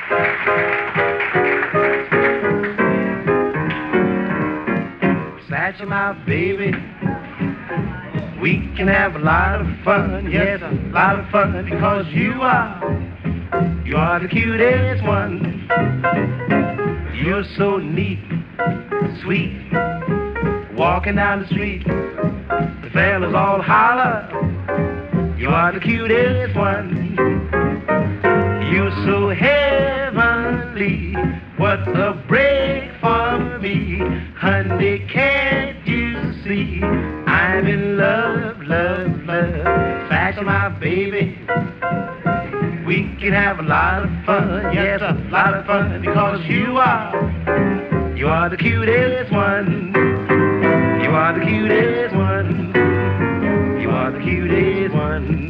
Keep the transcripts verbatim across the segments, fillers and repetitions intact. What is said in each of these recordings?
Satchel, my baby, we can have a lot of fun, yes, a lot of fun, because you are, you are the cutest one. You're so neat, sweet, walking down the street, the fellas all holler, you are the cutest one. You're so heavenly, what a break for me, honey, can't you see, I'm in love, love, love. Satchel, my baby, we can have a lot of fun, yes, a lot of fun, because you are, you are the cutest one. You are the cutest one. You are the cutest one.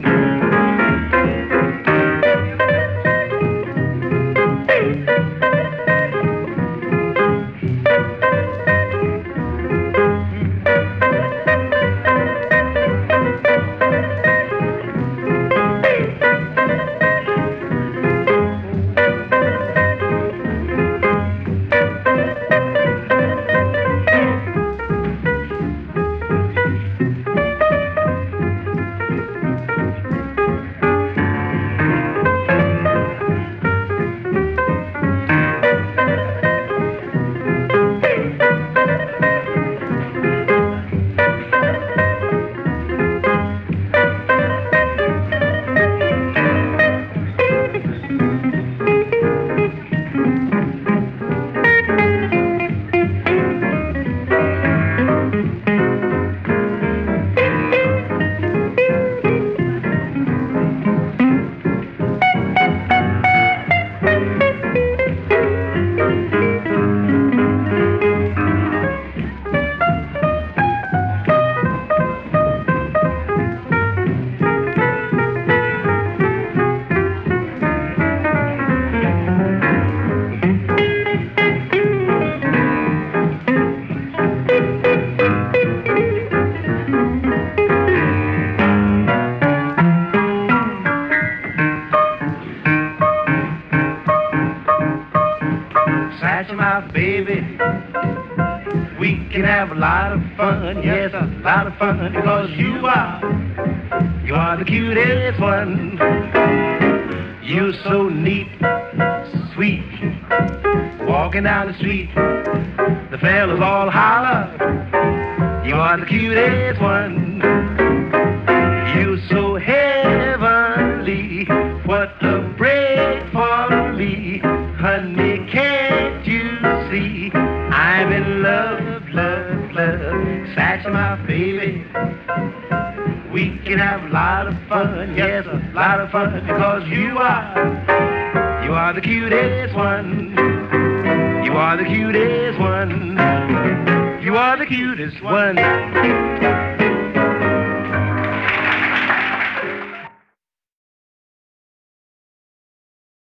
Satchel, my baby, we can have a lot of fun, yes, a lot of fun, because you are, you are the cutest one. You're so neat, sweet, walking down the street, the fellas all holler, you are the cutest one. You're so heavenly, what a break for me, honey, can't you see, I'm in love, love, love. Satchel, my baby, we can have a lot of fun, yes, a lot of fun, because you are, you are the cutest one. You are the cutest one. You are the cutest one.